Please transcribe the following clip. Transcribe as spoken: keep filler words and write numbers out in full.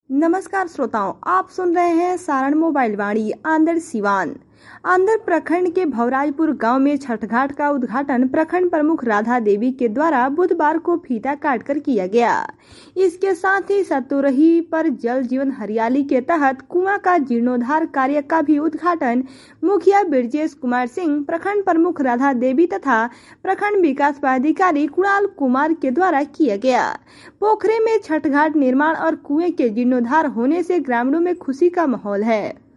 नमस्कार श्रोताओं, आप सुन रहे हैं सारण मोबाइल वाणी आंध्र सिवान। आंध्र प्रखंड के भवराजपुर गांव में छठ घाट का उद्घाटन प्रखंड प्रमुख राधा देवी के द्वारा बुधवार को फीता काटकर किया गया। इसके साथ ही सतुरही पर जल जीवन हरियाली के तहत कुआं का जीर्णोद्धार कार्य का भी उद्घाटन मुखिया ब्रजेश कुमार सिंह, प्रखंड प्रमुख राधा देवी तथा प्रखंड विकास पदाधिकारी कुणाल कुमार के द्वारा किया गया। पोखरे में छठ घाट निर्माण और कुएं के जीर्णोद्धार होने से ग्रामीणों में खुशी का माहौल है।